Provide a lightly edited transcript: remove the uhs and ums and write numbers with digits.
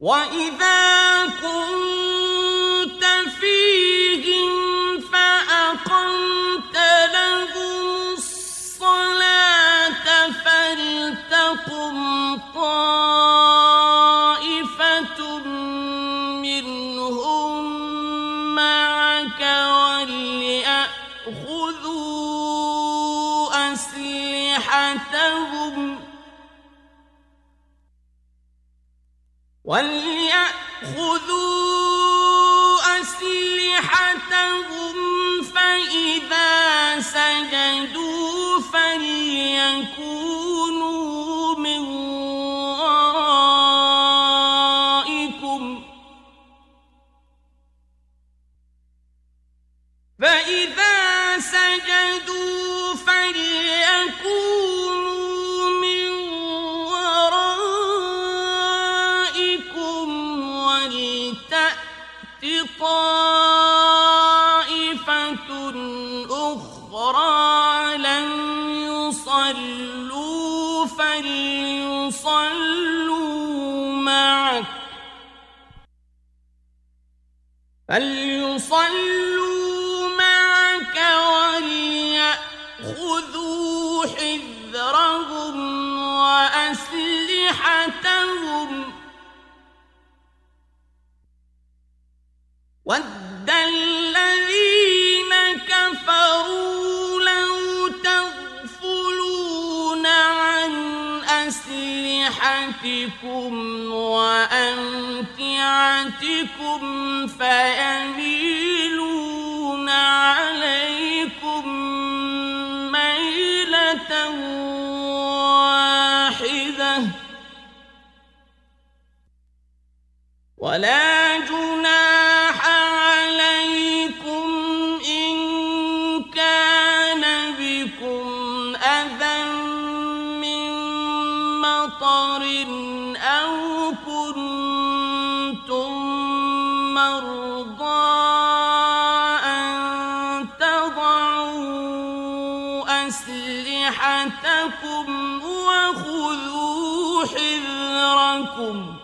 وَإِذَا كُنتَ فِيهِمْ فَأَقَمْتَ لَهُمُ الصَّلَاةَ فَلْتَقُمْ طَائِفَةٌ مِّنْهُم مَّعَكَ وليأخذوا أسلحتهم فإذا سجدوا فليكونوا من ورائكم ولتأت طائفة أخرى لم يصلوا فليصلوا معك وليأخذوا حذرهم وأسلحتهم وَدَّ الَّذِينَ كَفَرُوا لَوْ تَغْفُلُونَ عَنْ أَسْلِحَتِكُمْ وَأَمْتِعَتِكُمْ فَيَمِيلُونَ عَلَيْكُمْ مَيْلَةً وَاحِدَةً وَلَا جُنَاحَ عليكم إن كان بكم أذى من مطر أو كنتم مرضى أن تضعوا أسلحتكم وخذوا حذركم